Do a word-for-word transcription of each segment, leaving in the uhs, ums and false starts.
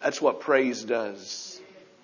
That's what praise does.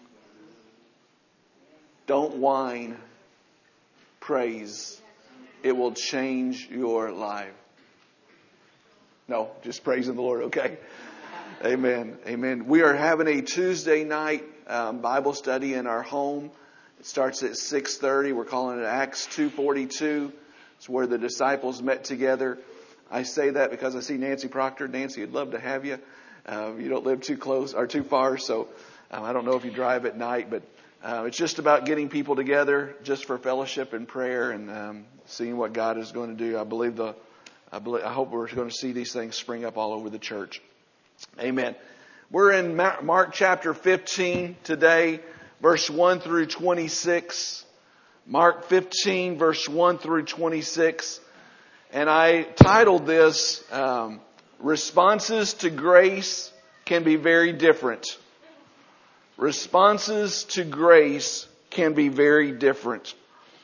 Don't whine. Praise. It will change your life. No, just praising the Lord, okay? Amen. Amen. We are having a Tuesday night um, Bible study in our home. It starts at six thirty. We're calling it Acts two forty-two. It's where the disciples met together. I say that because I see Nancy Proctor. Nancy, I'd love to have you. Uh, you don't live too close or too far, so um, I don't know if you drive at night, but uh, it's just about getting people together just for fellowship and prayer and um, seeing what God is going to do. I believe the, I believe, I hope we're going to see these things spring up all over the church. Amen. We're in Mark chapter fifteen today, verse one through twenty-six. Mark fifteen, verse one through twenty-six. And I titled this, um, Responses to Grace Can Be Very Different. Responses to grace can be very different.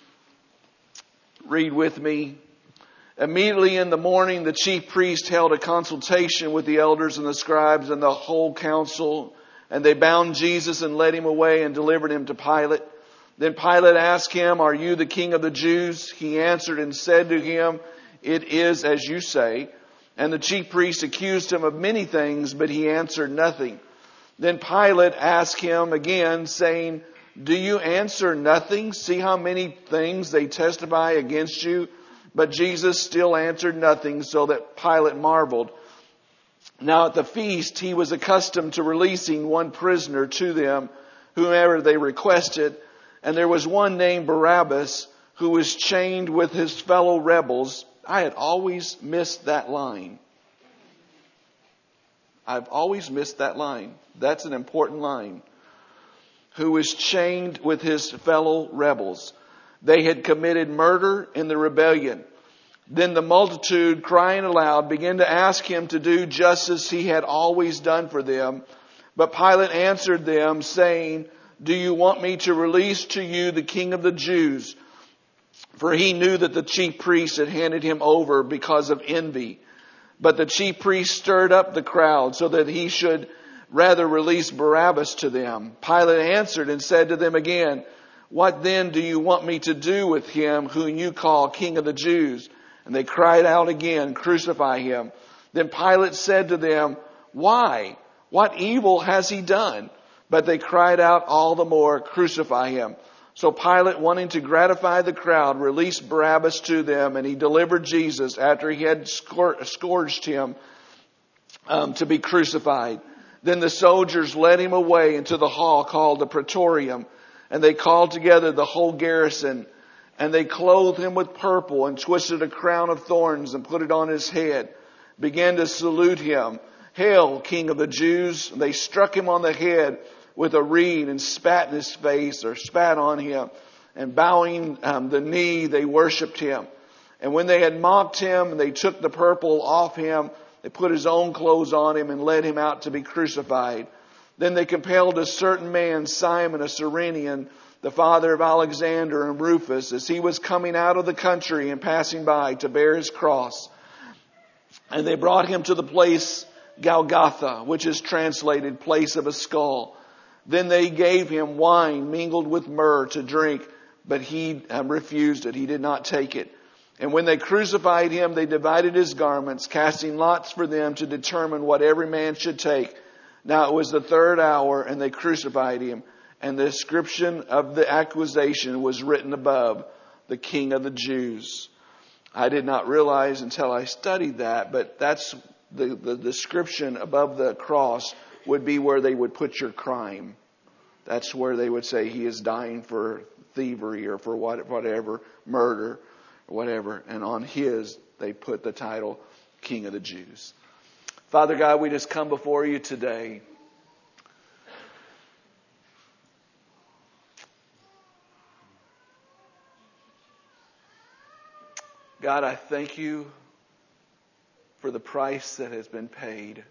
Read with me. Immediately in the morning, the chief priest held a consultation with the elders and the scribes and the whole council. And they bound Jesus and led him away and delivered him to Pilate. Then Pilate asked him, "Are you the king of the Jews?" He answered and said to him, "It is as you say." And the chief priests accused him of many things, but he answered nothing. Then Pilate asked him again, saying, "Do you answer nothing? See how many things they testify against you." But Jesus still answered nothing, so that Pilate marveled. Now at the feast, he was accustomed to releasing one prisoner to them, whomever they requested. And there was one named Barabbas, who was chained with his fellow rebels. I had always missed that line. I've always missed that line. That's an important line. Who was chained with his fellow rebels. They had committed murder in the rebellion. Then the multitude, crying aloud, began to ask him to do just as he had always done for them. But Pilate answered them, saying, "Do you want me to release to you the king of the Jews?" For he knew that the chief priests had handed him over because of envy. But the chief priests stirred up the crowd so that he should rather release Barabbas to them. Pilate answered and said to them again, "What then do you want me to do with him whom you call King of the Jews?" And they cried out again, "Crucify him." Then Pilate said to them, "Why? What evil has he done?" But they cried out all the more, "Crucify him." So Pilate, wanting to gratify the crowd, released Barabbas to them, and he delivered Jesus after he had scourged him um, to be crucified. Then the soldiers led him away into the hall called the Praetorium, and they called together the whole garrison. And they clothed him with purple and twisted a crown of thorns and put it on his head, began to salute him. "Hail, King of the Jews!" And they struck him on the head with a reed and spat in his face, or spat on him. And bowing um, the knee, they worshipped him. And when they had mocked him, and they took the purple off him, they put his own clothes on him and led him out to be crucified. Then they compelled a certain man, Simon, a Cyrenian, the father of Alexander and Rufus, as he was coming out of the country and passing by, to bear his cross. And they brought him to the place Golgotha, which is translated place of a skull. Then they gave him wine mingled with myrrh to drink, but he um, refused it. He did not take it. And when they crucified him, they divided his garments, casting lots for them to determine what every man should take. Now it was the third hour, and they crucified him. And the inscription of the accusation was written above, "The King of the Jews." I did not realize until I studied that, but that's the, the description above the cross would be where they would put your crime. That's where they would say he is dying for thievery or for what, whatever, murder or whatever. And on his, they put the title King of the Jews. Father God, we just come before you today. God, I thank you for the price that has been paid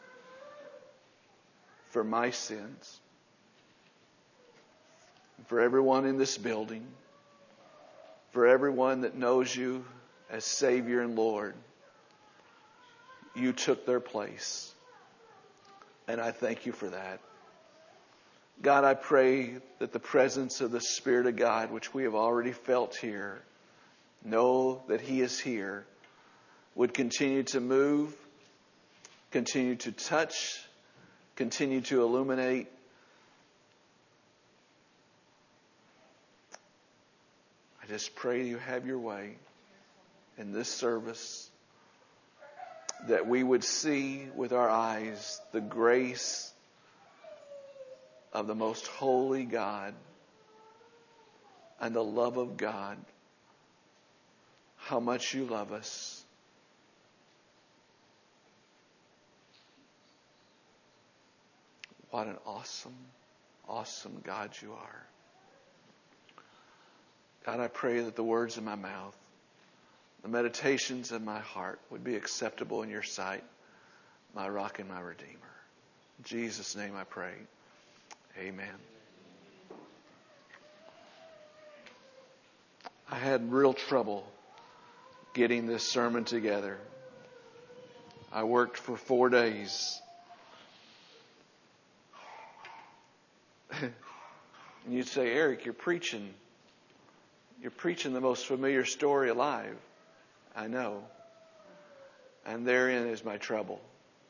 for my sins. For everyone in this building. For everyone that knows you as Savior and Lord. You took their place. And I thank you for that. God, I pray that the presence of the Spirit of God, which we have already felt here, know that He is here, would continue to move, continue to touch, continue to illuminate. I just pray you have your way in this service, that we would see with our eyes the grace of the most holy God and the love of God. How much you love us. What an awesome, awesome God you are. God, I pray that the words of my mouth, the meditations of my heart would be acceptable in your sight, my rock and my redeemer. In Jesus' name I pray. Amen. I had real trouble getting this sermon together. I worked for four days. And you'd say, Eric, you're preaching. You're preaching the most familiar story alive. I know. And therein is my trouble.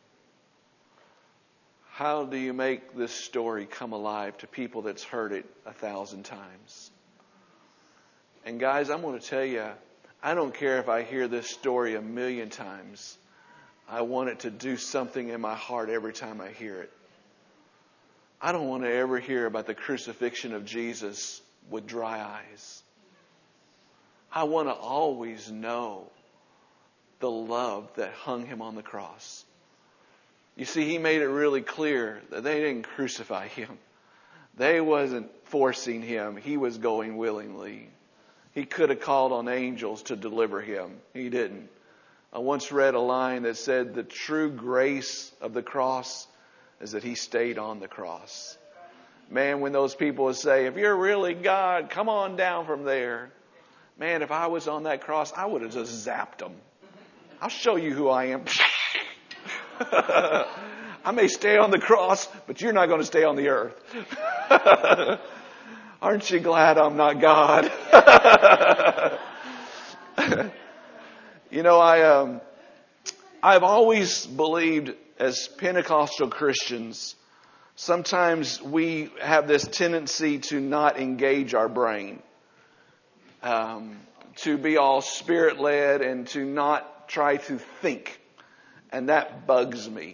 How do you make this story come alive to people that's heard it a thousand times? And guys, I'm going to tell you, I don't care if I hear this story a million times. I want it to do something in my heart every time I hear it. I don't want to ever hear about the crucifixion of Jesus with dry eyes. I want to always know the love that hung Him on the cross. You see, He made it really clear that they didn't crucify Him. They wasn't forcing Him. He was going willingly. He could have called on angels to deliver Him. He didn't. I once read a line that said the true grace of the cross is that He stayed on the cross. Man, when those people would say, if you're really God, come on down from there. Man, if I was on that cross, I would have just zapped them. I'll show you who I am. I may stay on the cross, but you're not going to stay on the earth. Aren't you glad I'm not God? You know, I, um, I've always believed as Pentecostal Christians, sometimes we have this tendency to not engage our brain, um, to be all Spirit-led and to not try to think. And that bugs me.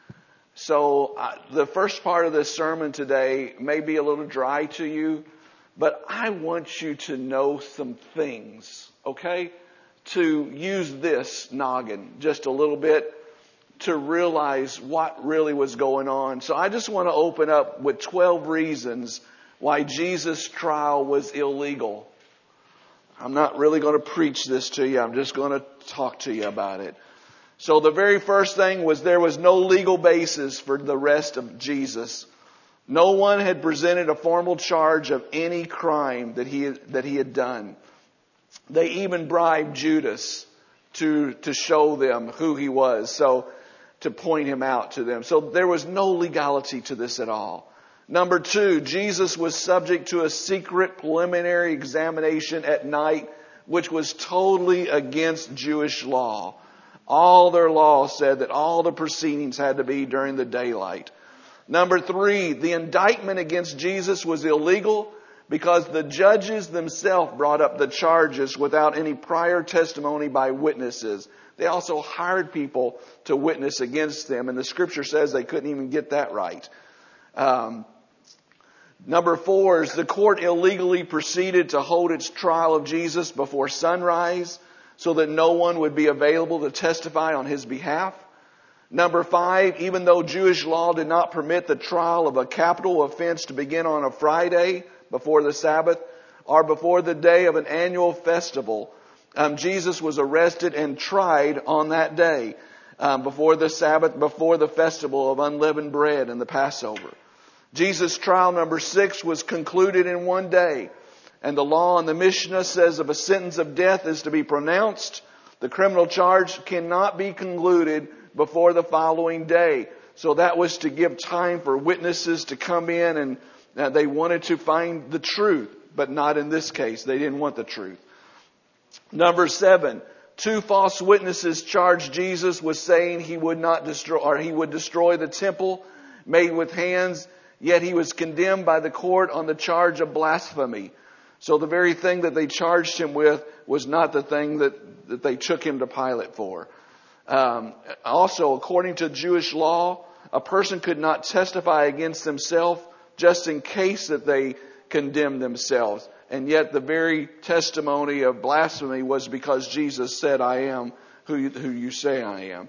So uh, the first part of this sermon today may be a little dry to you, but I want you to know some things, okay? To use this noggin just a little bit to realize what really was going on. So I just want to open up with twelve reasons why Jesus' trial was illegal. I'm not really going to preach this to you. I'm just going to talk to you about it. So the very first thing was there was no legal basis for the arrest of Jesus. No one had presented a formal charge of any crime that he that he had done. They even bribed Judas to to show them who he was, so to point him out to them. So there was no legality to this at all. Number two, Jesus was subject to a secret preliminary examination at night, which was totally against Jewish law. All their law said that all the proceedings had to be during the daylight. Number three, the indictment against Jesus was illegal because the judges themselves brought up the charges without any prior testimony by witnesses. They also hired people to witness against them, and the scripture says they couldn't even get that right. Um, number four is the court illegally proceeded to hold its trial of Jesus before sunrise, so that no one would be available to testify on his behalf. Number five, even though Jewish law did not permit the trial of a capital offense to begin on a Friday before the Sabbath or before the day of an annual festival, um, Jesus was arrested and tried on that day um, before the Sabbath, before the festival of unleavened bread and the Passover. Jesus' trial number six was concluded in one day. And the law in the Mishnah says if a sentence of death is to be pronounced, the criminal charge cannot be concluded before the following day. So that was to give time for witnesses to come in, and uh, they wanted to find the truth, but not in this case. They didn't want the truth. Number seven, two false witnesses charged Jesus with saying he would not destroy, or he would destroy the temple made with hands, yet he was condemned by the court on the charge of blasphemy. So the very thing that they charged him with was not the thing that, that they took him to Pilate for. Um, also, according to Jewish law, a person could not testify against himself just in case that they condemned themselves. And yet the very testimony of blasphemy was because Jesus said, I am who you, who you say I am.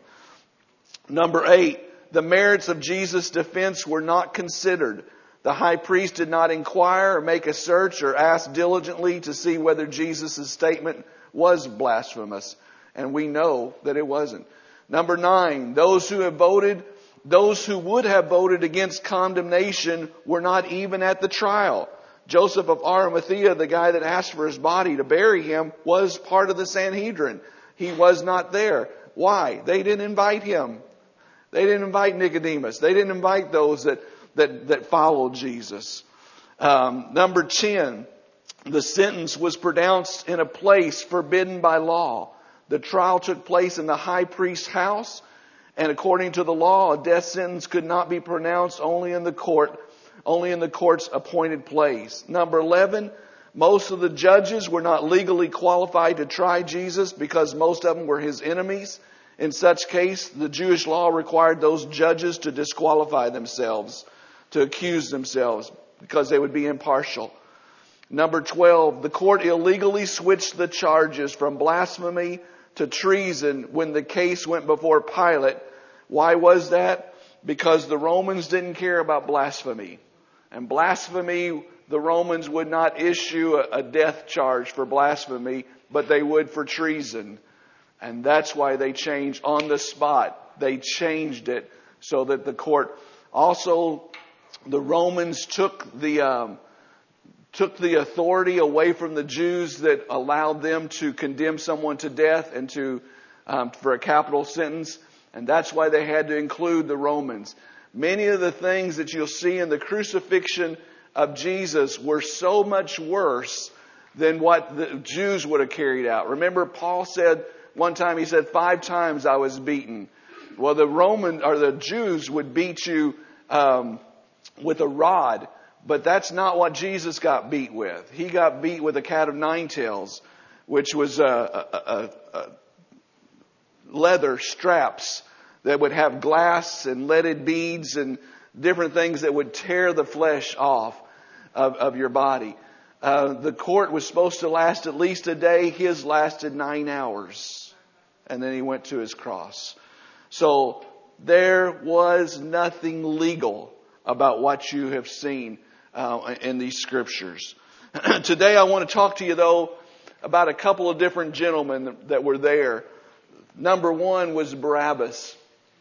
Number eight, the merits of Jesus' defense were not considered. The high priest did not inquire or make a search or ask diligently to see whether Jesus' statement was blasphemous. And we know that it wasn't. Number nine, those who have voted, those who would have voted against condemnation were not even at the trial. Joseph of Arimathea, the guy that asked for his body to bury him, was part of the Sanhedrin. He was not there. Why? They didn't invite him. They didn't invite Nicodemus. They didn't invite those that, that, that followed Jesus. Um, number ten, the sentence was pronounced in a place forbidden by law. The trial took place in the high priest's house, and according to the law, a death sentence could not be pronounced only in the court, only in the court's appointed place. Number eleven, most of the judges were not legally qualified to try Jesus because most of them were his enemies. In such case, the Jewish law required those judges to disqualify themselves, to accuse themselves, because they would be impartial. Number twelve, the court illegally switched the charges from blasphemy to treason when the case went before Pilate. Why was that? Because the Romans didn't care about blasphemy. And blasphemy, the Romans would not issue a death charge for blasphemy, but they would for treason. And that's why they changed on the spot. They changed it so that the court, also the Romans took the, um, took the authority away from the Jews that allowed them to condemn someone to death and to, um, for a capital sentence. And that's why they had to include the Romans. Many of the things that you'll see in the crucifixion of Jesus were so much worse than what the Jews would have carried out. Remember, Paul said, one time he said, five times I was beaten. Well, the Roman or the Jews would beat you um, with a rod, but that's not what Jesus got beat with. He got beat with a cat of nine tails, which was a, a, a, a leather straps that would have glass and leaded beads and different things that would tear the flesh off of, of your body. Uh, the court was supposed to last at least a day. His lasted nine hours. And then he went to his cross. So there was nothing legal about what you have seen uh, in these scriptures. Today I want to talk to you, though, about a couple of different gentlemen that were there. Number one was Barabbas.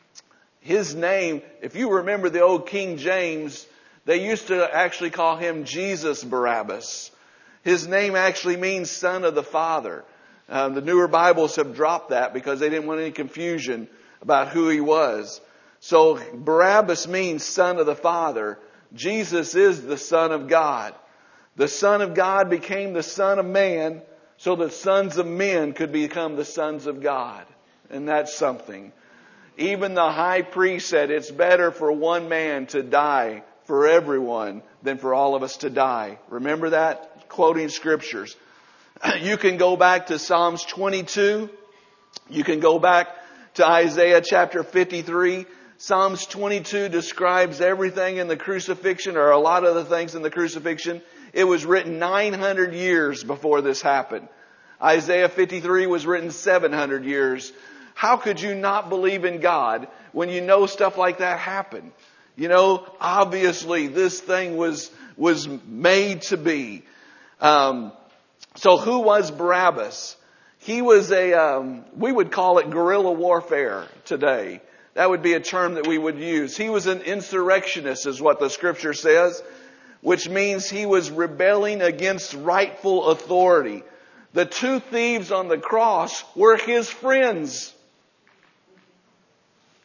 His name, if you remember the old King James, they used to actually call him Jesus Barabbas. His name actually means son of the Father. Uh, the newer Bibles have dropped that because they didn't want any confusion about who he was. So Barabbas means son of the Father. Jesus is the Son of God. The Son of God became the Son of Man so that sons of men could become the sons of God. And that's something. Even the high priest said it's better for one man to die for everyone than for all of us to die. Remember that? Quoting scriptures. You can go back to Psalms twenty-two. You can go back to Isaiah chapter fifty-three. Psalms twenty-two describes everything in the crucifixion, or a lot of the things in the crucifixion. It was written nine hundred years before this happened. Isaiah fifty-three was written seven hundred years. How could you not believe in God when you know stuff like that happened? You know, obviously this thing was, was made to be. Um, so who was Barabbas? He was a, um, we would call it guerrilla warfare today. That would be a term that we would use. He was an insurrectionist, is what the scripture says, which means he was rebelling against rightful authority. The two thieves on the cross were his friends.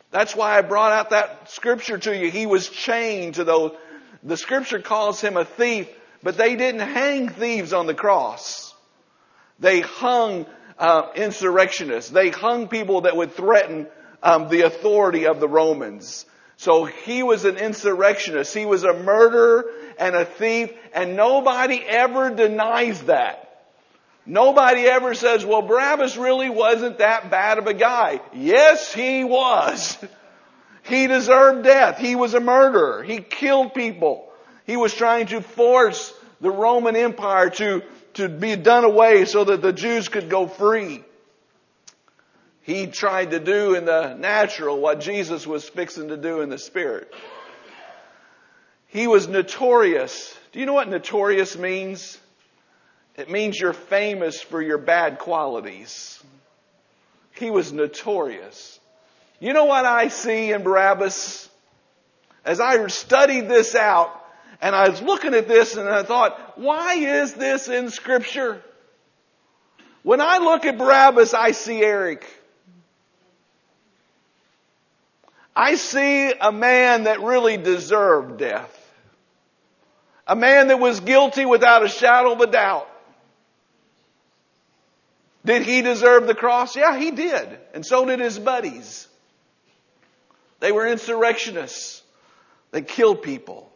That's why I brought out that scripture to you. He was chained to those. The scripture calls him a thief, but they didn't hang thieves on the cross. They hung uh, insurrectionists. They hung people that would threaten um, the authority of the Romans. So he was an insurrectionist. He was a murderer and a thief, and nobody ever denies that. Nobody ever says, well, Barabbas really wasn't that bad of a guy. Yes, he was. He deserved death. He was a murderer. He killed people. He was trying to force the Roman Empire to, to be done away so that the Jews could go free. He tried to do in the natural what Jesus was fixing to do in the spirit. He was notorious. Do you know what notorious means? It means you're famous for your bad qualities. He was notorious. You know what I see in Barabbas? As I studied this out, and I was looking at this and I thought, why is this in Scripture? When I look at Barabbas, I see Eric. I see a man that really deserved death. A man that was guilty without a shadow of a doubt. Did he deserve the cross? Yeah, he did. And so did his buddies. They were insurrectionists. They killed people.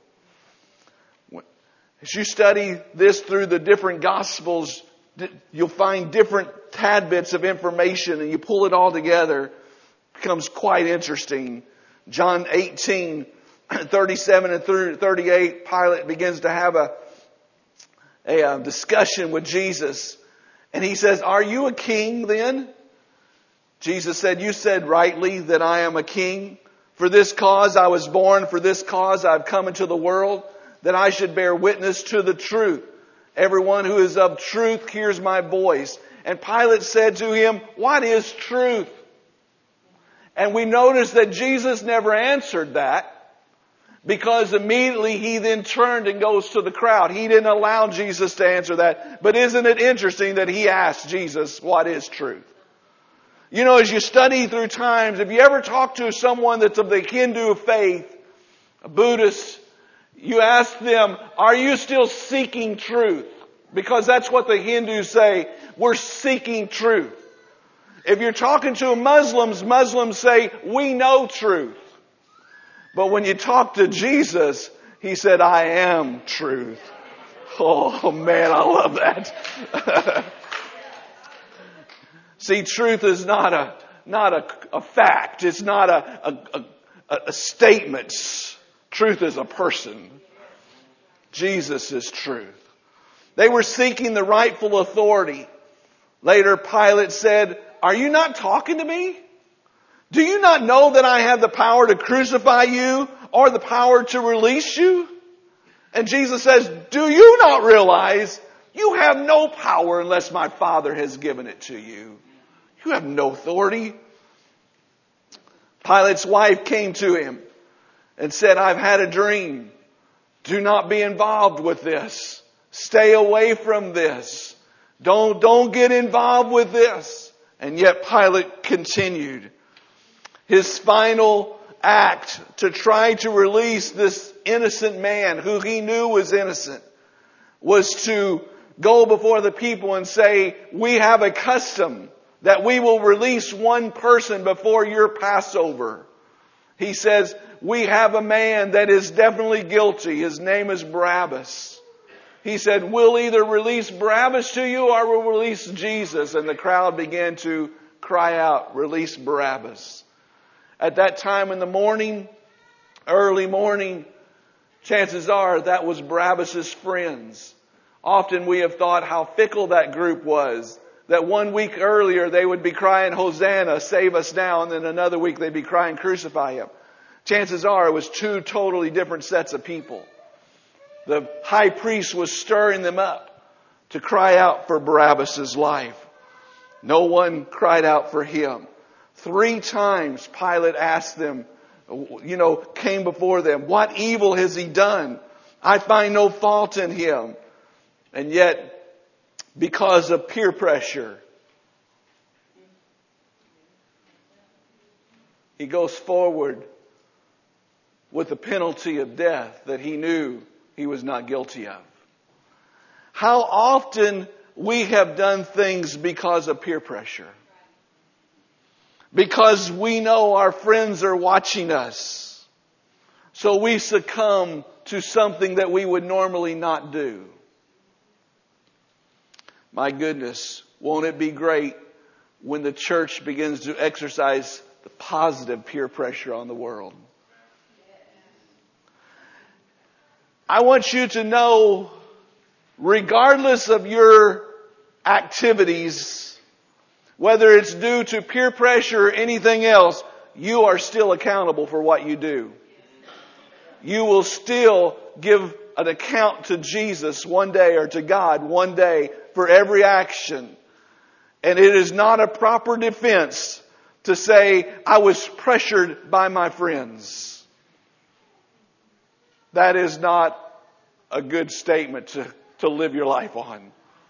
As you study this through the different Gospels, you'll find different tidbits of information, and you pull it all together. It becomes quite interesting. John eighteen, thirty-seven and thirty-eight, Pilate begins to have a, a, a discussion with Jesus. And he says, are you a king then? Jesus said, you said rightly that I am a king. For this cause I was born, for this cause I've come into the world, that I should bear witness to the truth. Everyone who is of truth hears my voice. And Pilate said to him, what is truth? And we notice that Jesus never answered that, because immediately he then turned and goes to the crowd. He didn't allow Jesus to answer that. But isn't it interesting that he asked Jesus, what is truth? You know, as you study through times, if you ever talk to someone that's of the Hindu faith, a Buddhist, you ask them, are you still seeking truth? Because that's what the Hindus say. We're seeking truth. If you're talking to Muslims, Muslims say, we know truth. But when you talk to Jesus, He said, I am truth. Oh man, I love that. See, truth is not a, not a, a fact. It's not a, a, a, a statement. Truth is a person. Jesus is truth. They were seeking the rightful authority. Later, Pilate said, are you not talking to me? Do you not know that I have the power to crucify you or the power to release you? And Jesus says, do you not realize you have no power unless my Father has given it to you? You have no authority. Pilate's wife came to him and said, I've had a dream. Do not be involved with this. Stay away from this. Don't, don't get involved with this. And yet Pilate continued. His final act to try to release this innocent man who he knew was innocent was to go before the people and say, we have a custom that we will release one person before your Passover. He says, we have a man that is definitely guilty. His name is Barabbas. He said, we'll either release Barabbas to you or we'll release Jesus. And the crowd began to cry out, release Barabbas. At that time in the morning, early morning, chances are that was Barabbas' friends. Often we have thought how fickle that group was. That one week earlier they would be crying, Hosanna, save us now. And then another week they'd be crying, crucify him. Chances are it was two totally different sets of people. The high priest was stirring them up to cry out for Barabbas' life. No one cried out for him. Three times Pilate asked them, you know, came before them, what evil has he done? I find no fault in him. And yet, because of peer pressure, he goes forward with the penalty of death that he knew he was not guilty of. How often we have done things because of peer pressure. Because we know our friends are watching us. So we succumb to something that we would normally not do. My goodness, won't it be great when the church begins to exercise the positive peer pressure on the world? I want you to know, regardless of your activities, whether it's due to peer pressure or anything else, you are still accountable for what you do. You will still give an account to Jesus one day, or to God one day, for every action. And it is not a proper defense to say, I was pressured by my friends. That is not a good statement to, to live your life on.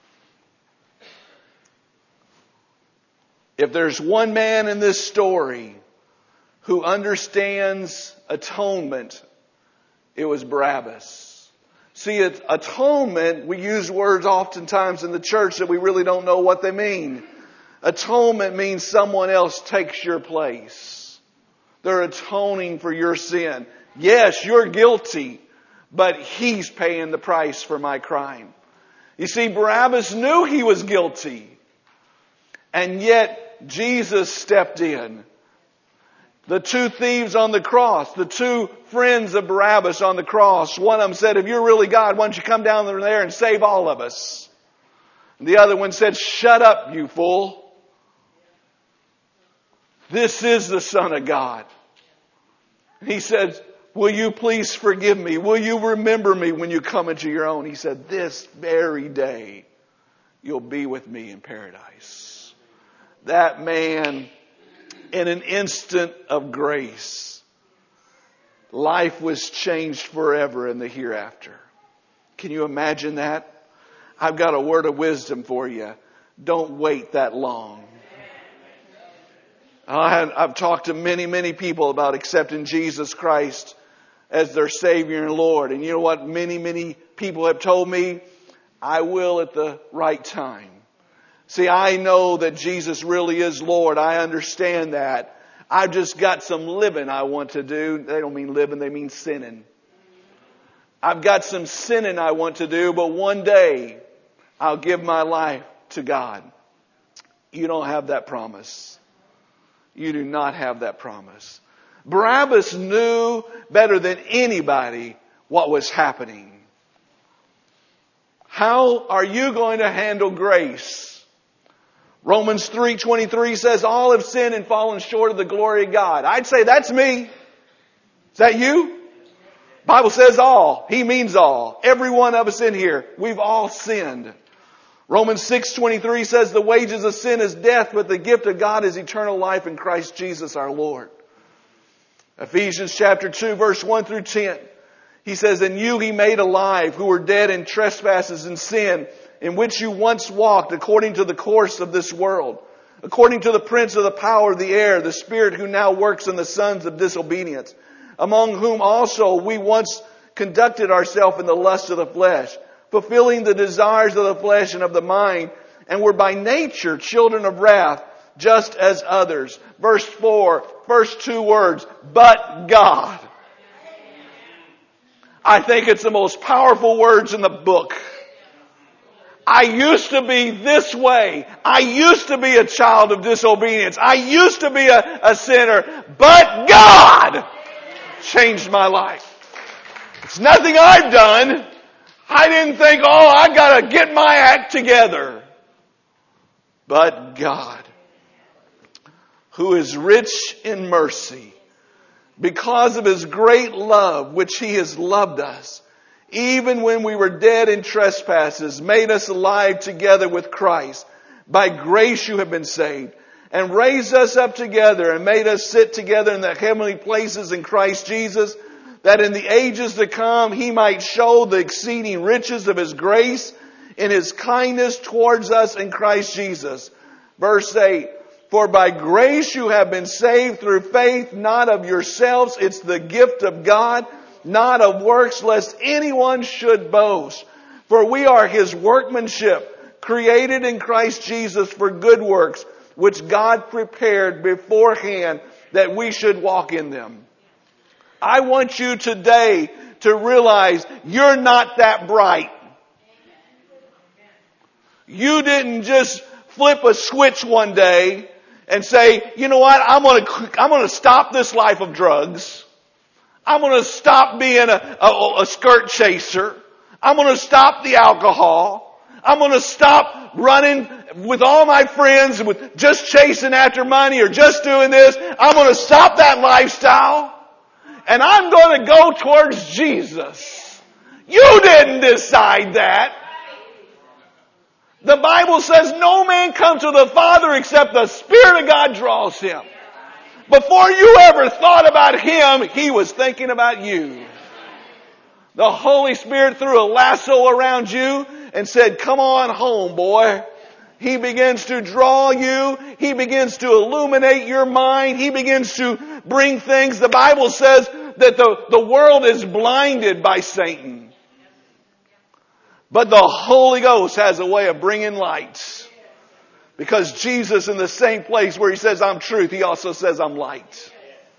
If there's one man in this story who understands atonement, it was Barabbas. See, atonement, we use words oftentimes in the church that we really don't know what they mean. Atonement means someone else takes your place. They're atoning for your sin. Yes, you're guilty, but he's paying the price for my crime. You see, Barabbas knew he was guilty. And yet, Jesus stepped in. The two thieves on the cross, the two friends of Barabbas on the cross, one of them said, if you're really God, why don't you come down there and save all of us? And the other one said, shut up, you fool. This is the Son of God. He said, will you please forgive me? Will you remember me when you come into your own? He said, this very day you'll be with me in paradise. That man, in an instant of grace, life was changed forever in the hereafter. Can you imagine that? I've got a word of wisdom for you. Don't wait that long. I have, I've talked to many, many people about accepting Jesus Christ as their Savior and Lord. And you know what many, many people have told me? I will at the right time. See, I know that Jesus really is Lord. I understand that. I've just got some living I want to do. They don't mean living, they mean sinning. I've got some sinning I want to do, but one day I'll give my life to God. You don't have that promise. You do not have that promise. Barabbas knew better than anybody what was happening. How are you going to handle grace? Romans three twenty-three says, all have sinned and fallen short of the glory of God. I'd say that's me. Is that you? Bible says all. He means all. Every one of us in here, we've all sinned. Romans six twenty-three says the wages of sin is death, but the gift of God is eternal life in Christ Jesus our Lord. Ephesians chapter two verse one through ten. He says, and you he made alive who were dead in trespasses and sin, in which you once walked according to the course of this world, according to the prince of the power of the air, the spirit who now works in the sons of disobedience, among whom also we once conducted ourselves in the lust of the flesh, fulfilling the desires of the flesh and of the mind, and were by nature children of wrath, just as others. Verse four, first two words, but God. I think it's the most powerful words in the book. I used to be this way. I used to be a child of disobedience. I used to be a, a sinner. But God changed my life. It's nothing I've done. I didn't think, oh, I got to get my act together. But God, who is rich in mercy, because of His great love, which He has loved us, even when we were dead in trespasses, made us alive together with Christ. By grace you have been saved, and raised us up together, and made us sit together in the heavenly places in Christ Jesus, that in the ages to come He might show the exceeding riches of His grace in His kindness towards us in Christ Jesus. Verse eight, For by grace you have been saved through faith, not of yourselves. It's the gift of God, not of works, lest anyone should boast. For we are His workmanship, created in Christ Jesus for good works, which God prepared beforehand that we should walk in them. I want you today to realize you're not that bright. You didn't just flip a switch one day and say, you know what, I'm going to, I'm going to stop this life of drugs. I'm going to stop being a, a, a skirt chaser. I'm going to stop the alcohol. I'm going to stop running with all my friends with just chasing after money or just doing this. I'm going to stop that lifestyle and I'm going to go towards Jesus. You didn't decide that. The Bible says no man comes to the Father except the Spirit of God draws him. Before you ever thought about Him, He was thinking about you. The Holy Spirit threw a lasso around you and said, come on home, boy. He begins to draw you. He begins to illuminate your mind. He begins to bring things. The Bible says that the, the world is blinded by Satan. But the Holy Ghost has a way of bringing lights. Because Jesus, in the same place where He says, I'm truth, He also says, I'm light.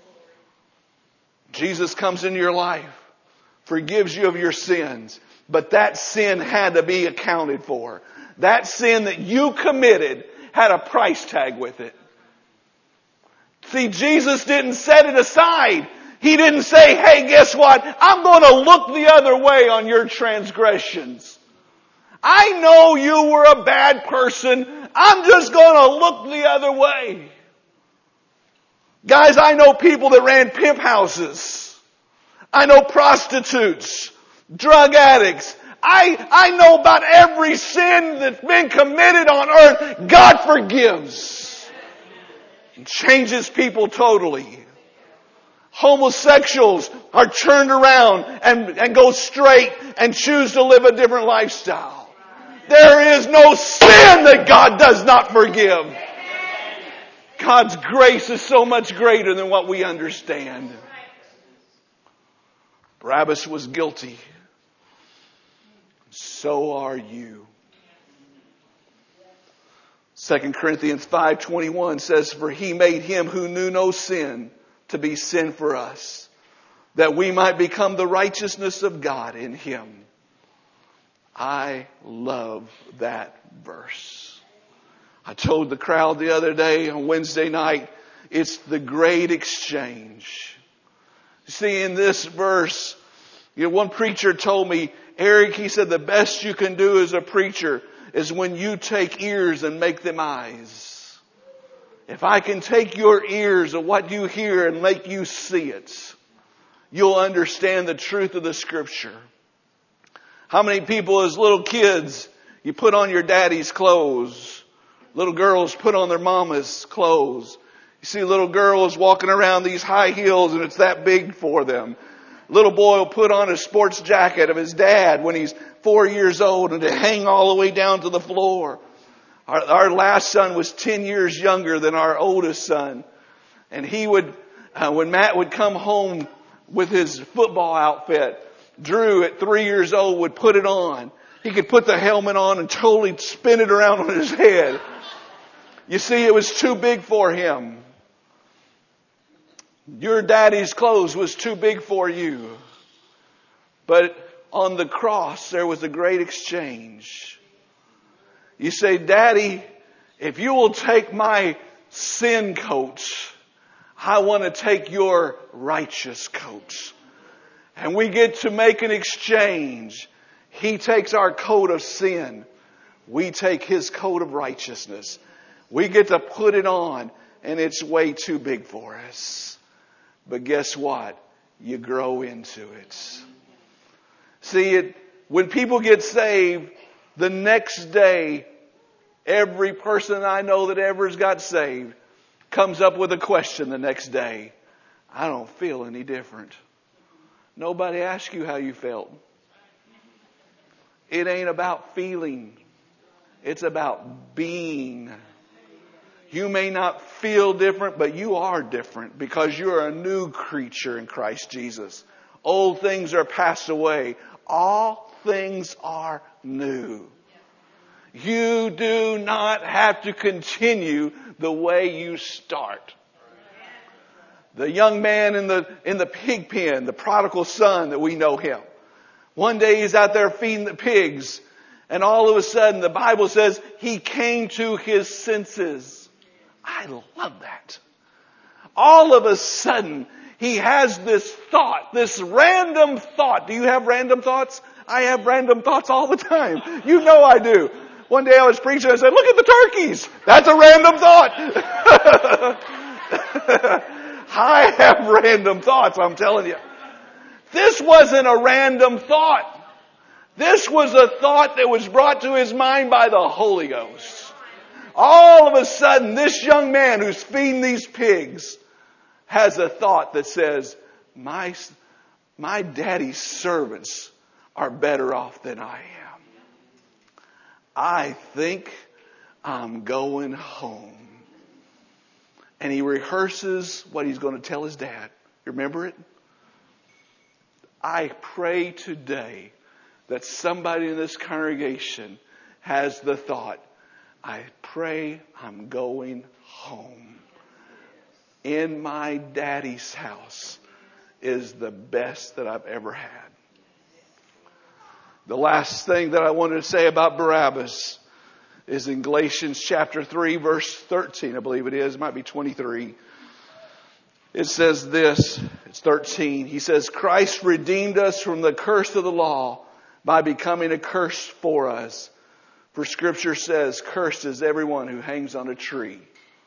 Jesus comes into your life, forgives you of your sins. But that sin had to be accounted for. That sin that you committed had a price tag with it. See, Jesus didn't set it aside. He didn't say, hey, guess what? I'm going to look the other way on your transgressions. I know you were a bad person. I'm just going to look the other way. Guys, I know people that ran pimp houses. I know prostitutes, drug addicts. I, I know about every sin that's been committed on earth. God forgives. And changes people totally. Homosexuals are turned around and, and go straight and choose to live a different lifestyle. There is no sin that God does not forgive. God's grace is so much greater than what we understand. Barabbas was guilty. So are you. Second Corinthians five twenty-one says, for He made Him who knew no sin to be sin for us, that we might become the righteousness of God in Him. I love that verse. I told the crowd the other day on Wednesday night, it's the great exchange. See, in this verse, you know, one preacher told me, Eric, he said, the best you can do as a preacher is when you take ears and make them eyes. If I can take your ears of what you hear and make you see it, you'll understand the truth of the Scripture. How many people as little kids, you put on your daddy's clothes. Little girls put on their mama's clothes. You see little girls walking around these high heels and it's that big for them. Little boy will put on a sports jacket of his dad when he's four years old and they hang all the way down to the floor. Our, our last son was ten years younger than our oldest son. And he would, uh, when Matt would come home with his football outfit, Drew at three years old would put it on. He could put the helmet on and totally spin it around on his head. You see, it was too big for him. Your daddy's clothes was too big for you. But on the cross, there was a great exchange. You say, Daddy, if you will take my sin coat, I want to take your righteous coat. And we get to make an exchange. He takes our coat of sin. We take His coat of righteousness. We get to put it on, and it's way too big for us. But guess what? You grow into it. See, it, when people get saved, the next day, every person I know that ever's got saved comes up with a question the next day. I don't feel any different. Nobody asked you how you felt. It ain't about feeling. It's about being. You may not feel different, but you are different because you're a new creature in Christ Jesus. Old things are passed away. All things are new. You do not have to continue the way you start. The young man in the, in the pig pen, the prodigal son that we know him. One day he's out there feeding the pigs, and all of a sudden the Bible says he came to his senses. I love that. All of a sudden he has this thought, this random thought. Do you have random thoughts? I have random thoughts all the time. You know I do. One day I was preaching, I said, look at the turkeys. That's a random thought. I have random thoughts, I'm telling you. This wasn't a random thought. This was a thought that was brought to his mind by the Holy Ghost. All of a sudden, this young man who's feeding these pigs has a thought that says, my, my daddy's servants are better off than I am. I think I'm going home. And he rehearses what he's going to tell his dad. You remember it? I pray today that somebody in this congregation has the thought, I pray I'm going home. In my daddy's house is the best that I've ever had. The last thing that I wanted to say about Barabbas is in Galatians chapter three, verse thirteen, I believe it is. It might be twenty-three. It says this, it's thirteen. He says, Christ redeemed us from the curse of the law by becoming a curse for us. For Scripture says, cursed is everyone who hangs on a tree.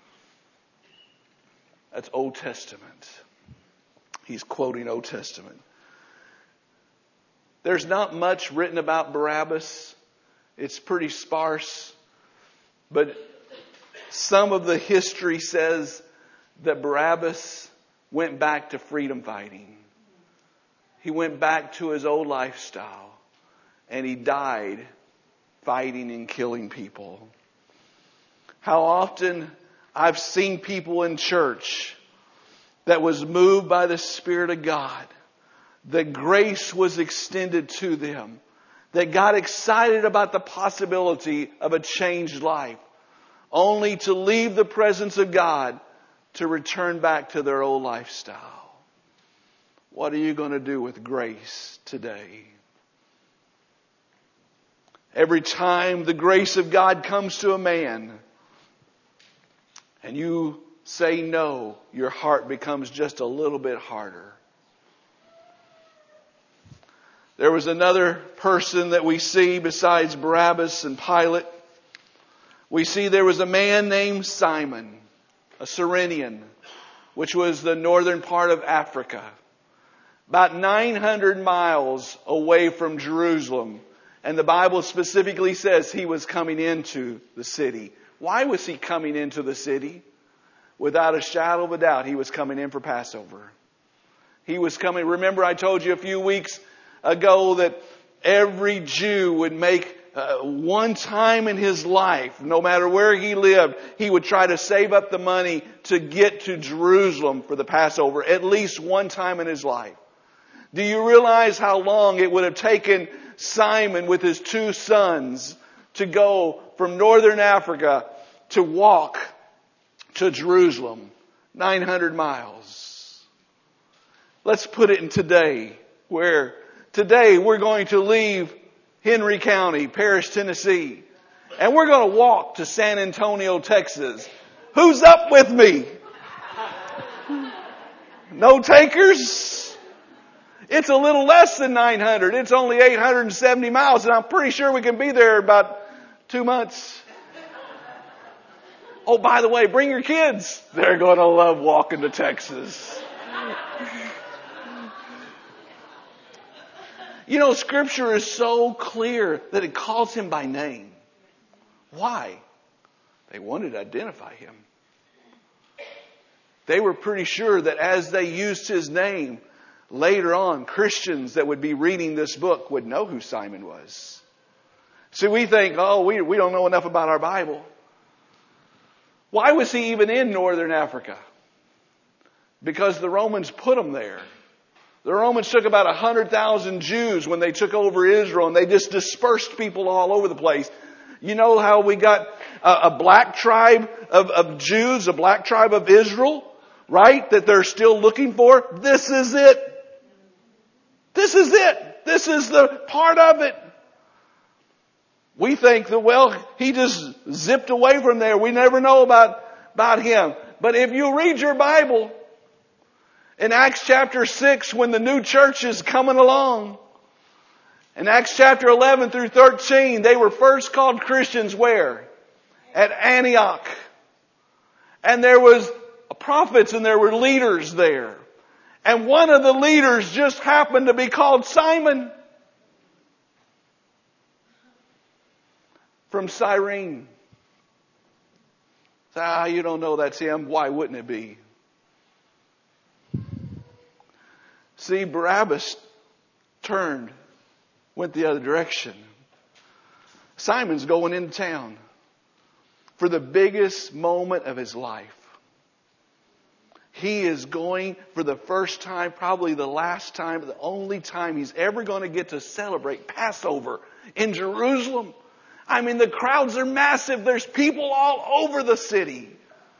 That's Old Testament. He's quoting Old Testament. There's not much written about Barabbas. It's pretty sparse. But some of the history says that Barabbas went back to freedom fighting. He went back to his old lifestyle. And he died fighting and killing people. How often I've seen people in church that was moved by the Spirit of God. That grace was extended to them. That got excited about the possibility of a changed life. Only to leave the presence of God to return back to their old lifestyle. What are you going to do with grace today? Every time the grace of God comes to a man and you say no, your heart becomes just a little bit harder. There was another person that we see besides Barabbas and Pilate. We see there was a man named Simon, a Cyrenian, which was the northern part of Africa. About nine hundred miles away from Jerusalem. And the Bible specifically says he was coming into the city. Why was he coming into the city? Without a shadow of a doubt, he was coming in for Passover. He was coming. Remember, I told you a few weeks ago that every Jew would make uh, one time in his life, no matter where he lived, he would try to save up the money to get to Jerusalem for the Passover, at least one time in his life. Do you realize how long it would have taken Simon with his two sons to go from northern Africa to walk to Jerusalem? nine hundred miles. Let's put it in today, where today we're going to leave Henry County, Paris, Tennessee, and we're going to walk to San Antonio, Texas. Who's up with me? No takers? It's a little less than nine hundred. It's only eight hundred seventy miles, and I'm pretty sure we can be there about two months. Oh, by the way, bring your kids. They're going to love walking to Texas. You know, Scripture is so clear that it calls him by name. Why? They wanted to identify him. They were pretty sure that as they used his name, later on, Christians that would be reading this book would know who Simon was. See, we think, oh, we, we don't know enough about our Bible. Why was he even in northern Africa? Because the Romans put him there. The Romans took about one hundred thousand Jews when they took over Israel, and they just dispersed people all over the place. You know how we got a, a black tribe of, of Jews, a black tribe of Israel, right? That they're still looking for? This is it. This is it. This is the part of it. We think that, well, he just zipped away from there. We never know about, about him. But if you read your Bible, in Acts chapter six, when the new church is coming along, in Acts chapter eleven through thirteen, they were first called Christians where? At Antioch. And there was prophets and there were leaders there. And one of the leaders just happened to be called Simon from Cyrene. Ah, you don't know that's him. Why wouldn't it be? See, Barabbas turned, went the other direction. Simon's going into town for the biggest moment of his life. He is going for the first time, probably the last time, the only time he's ever going to get to celebrate Passover in Jerusalem. I mean, the crowds are massive. There's people all over the city.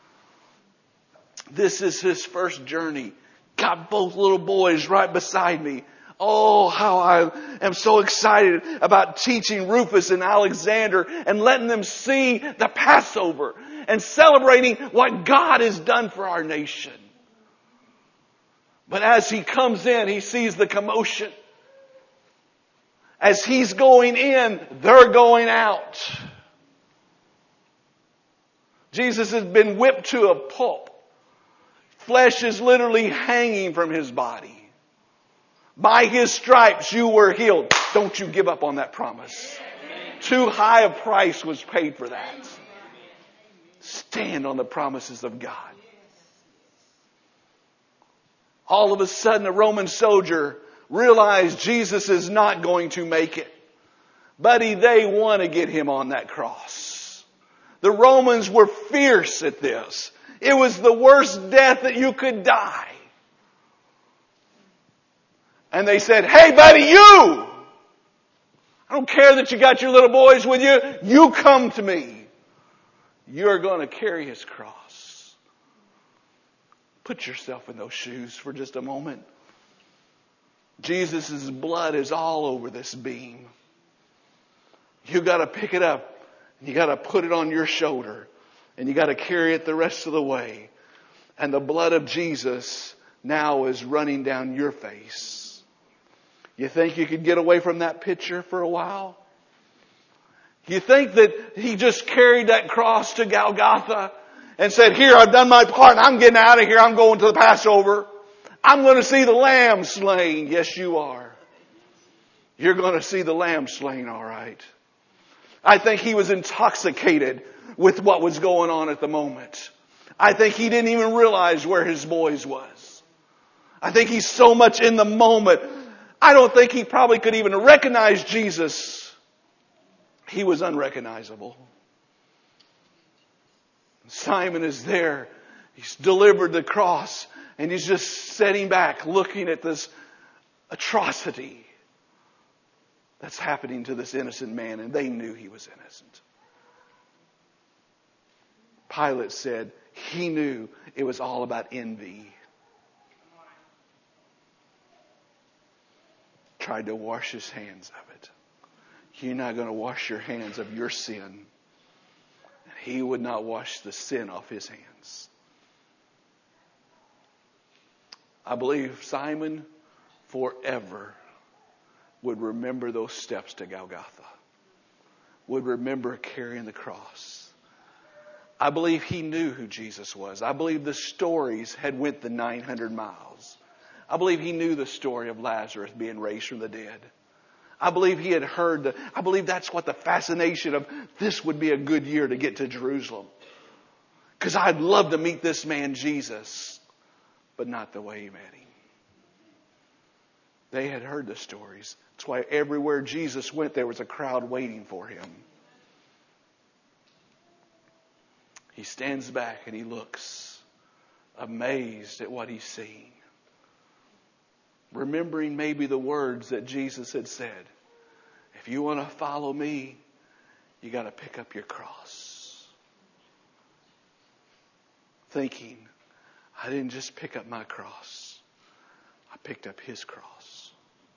This is his first journey. Got both little boys right beside me. Oh, how I am so excited about teaching Rufus and Alexander and letting them see the Passover and celebrating what God has done for our nation. But as he comes in, he sees the commotion. As he's going in, they're going out. Jesus has been whipped to a pulp. Flesh is literally hanging from his body. By his stripes you were healed. Don't you give up on that promise. Too high a price was paid for that. Stand on the promises of God. All of a sudden, a Roman soldier realized Jesus is not going to make it. But they want to get him on that cross. The Romans were fierce at this. It was the worst death that you could die. And they said, hey buddy, you! I don't care that you got your little boys with you. You come to me. You're going to carry his cross. Put yourself in those shoes for just a moment. Jesus' blood is all over this beam. You got to pick it up. You got to put it on your shoulder. And you got to carry it the rest of the way. And the blood of Jesus now is running down your face. You think you could get away from that picture for a while? You think that he just carried that cross to Golgotha and said, here, I've done my part. I'm getting out of here. I'm going to the Passover. I'm going to see the lamb slain. Yes, you are. You're going to see the lamb slain, all right. I think he was intoxicated with what was going on at the moment. I think he didn't even realize where his boys was. I think he's so much in the moment. I don't think he probably could even recognize Jesus. He was unrecognizable. Simon is there. He's delivered the cross. And he's just sitting back looking at this atrocity that's happening to this innocent man. And they knew he was innocent. Pilate said he knew it was all about envy. Tried to wash his hands of it. You're not going to wash your hands of your sin. He would not wash the sin off his hands. I believe Simon forever would remember those steps to Golgotha. Would remember carrying the cross. I believe he knew who Jesus was. I believe the stories had went the nine hundred miles. I believe he knew the story of Lazarus being raised from the dead. I believe he had heard the, I believe that's what the fascination of this would be a good year to get to Jerusalem. Because I'd love to meet this man Jesus, but not the way he met him. They had heard the stories. That's why everywhere Jesus went, there was a crowd waiting for him. He stands back and he looks, amazed at what he's seeing. Remembering maybe the words that Jesus had said. If you want to follow me, you got to pick up your cross. Thinking, I didn't just pick up my cross. I picked up his cross.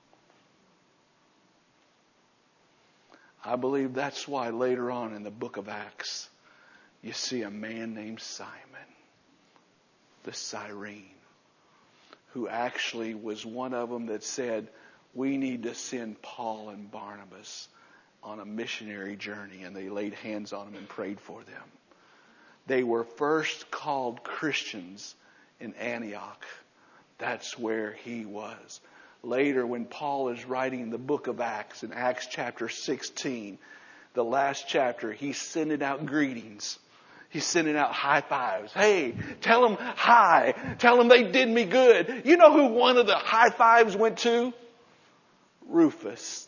I believe that's why later on in the book of Acts, you see a man named Simon, the Cyrene, who actually was one of them that said, we need to send Paul and Barnabas on a missionary journey. And they laid hands on them and prayed for them. They were first called Christians in Antioch. That's where he was. Later, when Paul is writing the book of Acts, in Acts chapter sixteen, the last chapter, he's sending out greetings. He's sending out high fives. Hey, tell them hi. Tell them they did me good. You know who one of the high fives went to? Rufus.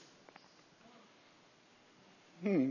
Hmm.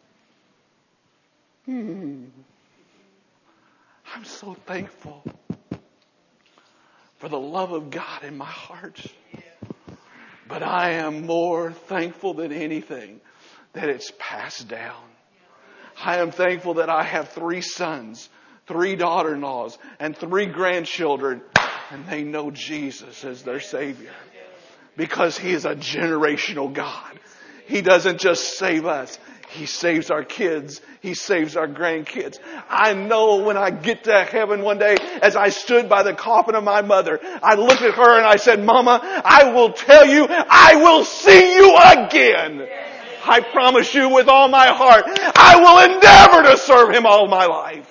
Hmm. I'm so thankful for the love of God in my heart. But I am more thankful than anything that it's passed down. I am thankful that I have three sons, three daughter-in-laws, and three grandchildren, and they know Jesus as their Savior. Because He is a generational God. He doesn't just save us. He saves our kids. He saves our grandkids. I know when I get to heaven one day, as I stood by the coffin of my mother, I looked at her and I said, Mama, I will tell you, I will see you again. I promise you with all my heart, I will endeavor to serve Him all my life.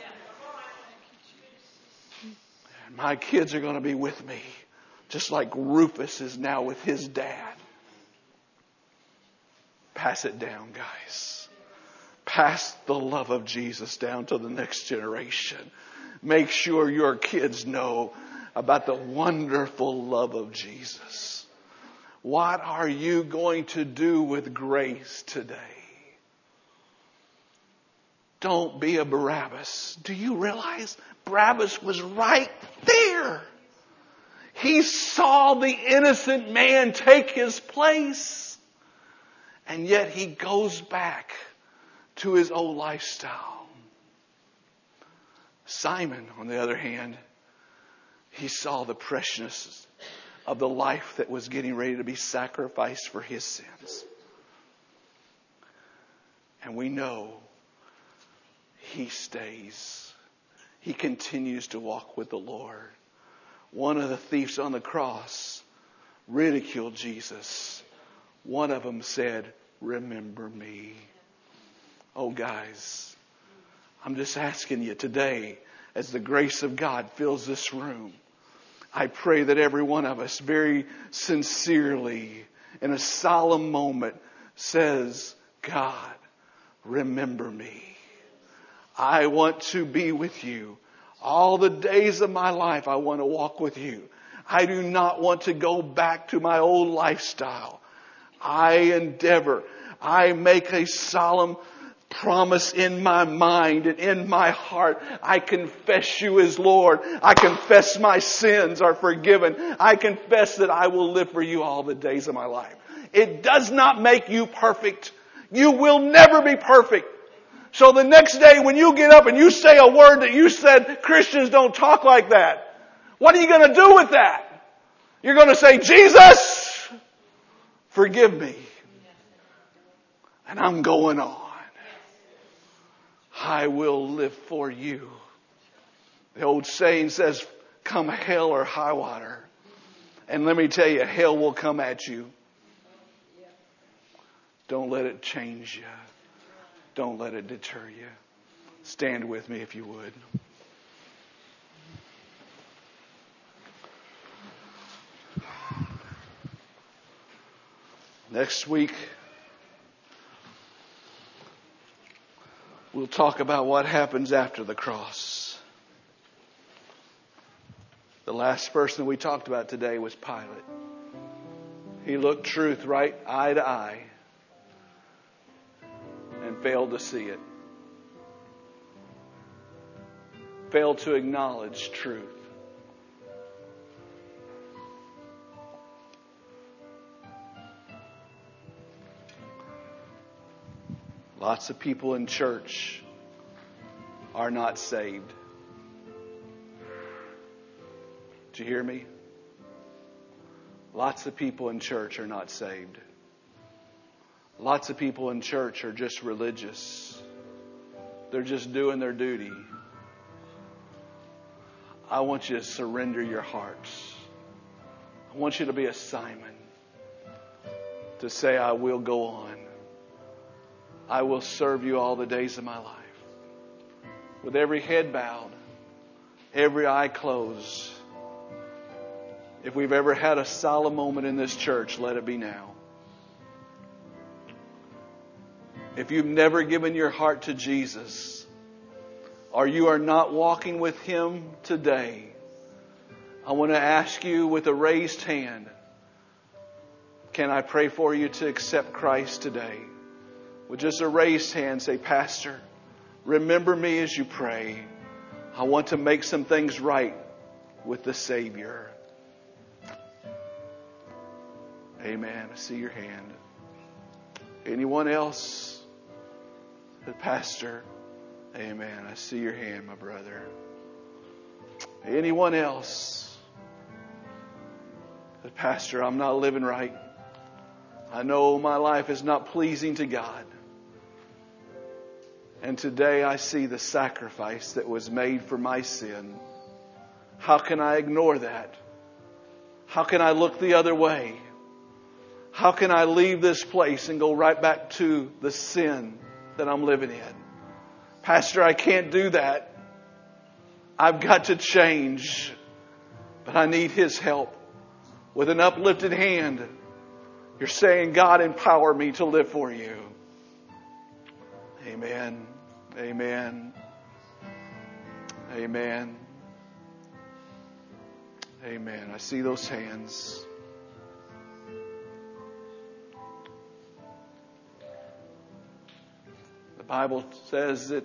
And my kids are going to be with me, just like Rufus is now with his dad. Pass it down, guys. Pass the love of Jesus down to the next generation. Make sure your kids know about the wonderful love of Jesus. What are you going to do with grace today? Don't be a Barabbas. Do you realize Barabbas was right there? He saw the innocent man take his place. And yet he goes back to his old lifestyle. Simon, on the other hand, he saw the preciousness of the life that was getting ready to be sacrificed for his sins. And we know he stays. He continues to walk with the Lord. One of the thieves on the cross ridiculed Jesus. One of them said, remember me. Oh, guys, I'm just asking you today, as the grace of God fills this room, I pray that every one of us very sincerely, in a solemn moment, says, God, remember me. I want to be with you. All the days of my life, I want to walk with you. I do not want to go back to my old lifestyle. I endeavor. I make a solemn promise in my mind and in my heart. I confess you as Lord. I confess my sins are forgiven. I confess that I will live for you all the days of my life. It does not make you perfect. You will never be perfect. So the next day when you get up and you say a word that you said, Christians don't talk like that. What are you going to do with that? You're going to say, Jesus, forgive me. And I'm going on. I will live for you. The old saying says, come hell or high water. And let me tell you, hell will come at you. Don't let it change you. Don't let it deter you. Stand with me if you would. Next week, we'll talk about what happens after the cross. The last person we talked about today was Pilate. He looked truth right eye to eye and failed to see it. fail to acknowledge truth. Lots of people in church are not saved. Did you hear me? Lots of people in church are not saved. Lots of people in church are just religious. They're just doing their duty. I want you to surrender your hearts. I want you to be a Simon. To say, I will go on. I will serve you all the days of my life. With every head bowed, every eye closed. If we've ever had a solemn moment in this church, let it be now. If you've never given your heart to Jesus, or you are not walking with Him today, I want to ask you with a raised hand, can I pray for you to accept Christ today? With just a raised hand, say, Pastor, remember me as you pray. I want to make some things right with the Savior. Amen. I see your hand. Anyone else? The pastor. Amen. I see your hand, my brother. Anyone else? The pastor, I'm not living right. I know my life is not pleasing to God. And today I see the sacrifice that was made for my sin. How can I ignore that? How can I look the other way? How can I leave this place and go right back to the sin that I'm living in? Pastor, I can't do that. I've got to change. But I need His help. With an uplifted hand, you're saying, God, empower me to live for you. Amen. Amen. Amen. Amen. I see those hands. The Bible says that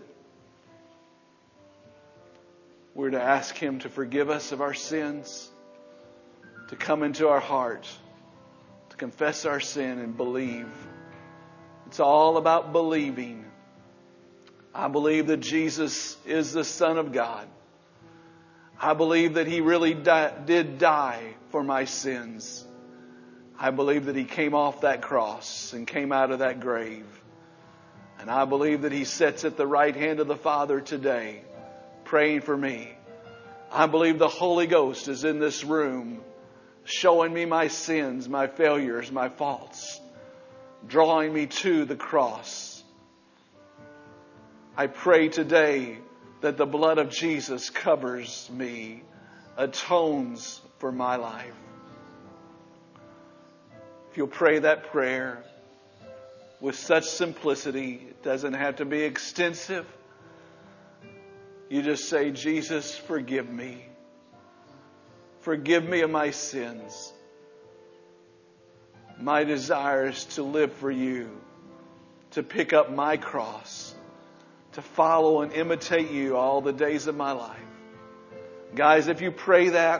we're to ask Him to forgive us of our sins, to come into our heart, to confess our sin and believe. It's all about believing. I believe that Jesus is the Son of God. I believe that He really di- did die for my sins. I believe that He came off that cross and came out of that grave. And I believe that He sits at the right hand of the Father today, praying for me. I believe the Holy Ghost is in this room, showing me my sins, my failures, my faults, drawing me to the cross. I pray today that the blood of Jesus covers me, atones for my life. If you'll pray that prayer with such simplicity, it doesn't have to be extensive. You just say, Jesus, forgive me. Forgive me of my sins. My desire is to live for you, to pick up my cross, to follow and imitate you all the days of my life. Guys, if you pray that,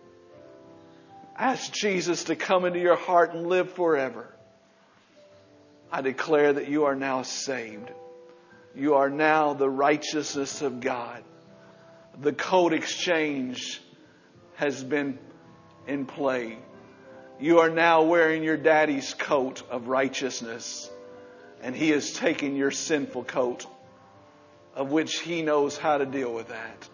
ask Jesus to come into your heart and live forever. I declare that you are now saved. You are now the righteousness of God. The code exchange has been in play. You are now wearing your daddy's coat of righteousness, and He has taken your sinful coat, of which He knows how to deal with that.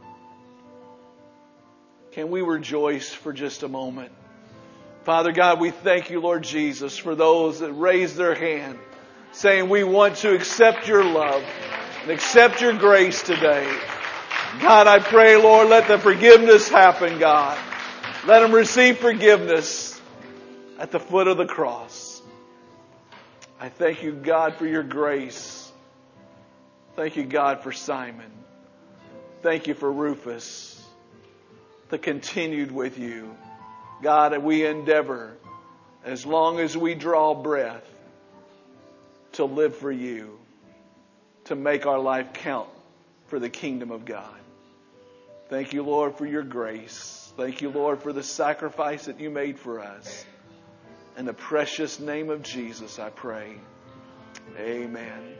Can we rejoice for just a moment? Father God, we thank you, Lord Jesus, for those that raised their hand, saying we want to accept your love and accept your grace today. God, I pray, Lord, let the forgiveness happen, God. Let them receive forgiveness at the foot of the cross. I thank you, God, for your grace. Thank you, God, for Simon. Thank you for Rufus, that continued with you. God, we endeavor, as long as we draw breath, to live for you, to make our life count for the kingdom of God. Thank you, Lord, for your grace. Thank you, Lord, for the sacrifice that you made for us. In the precious name of Jesus, I pray. Amen.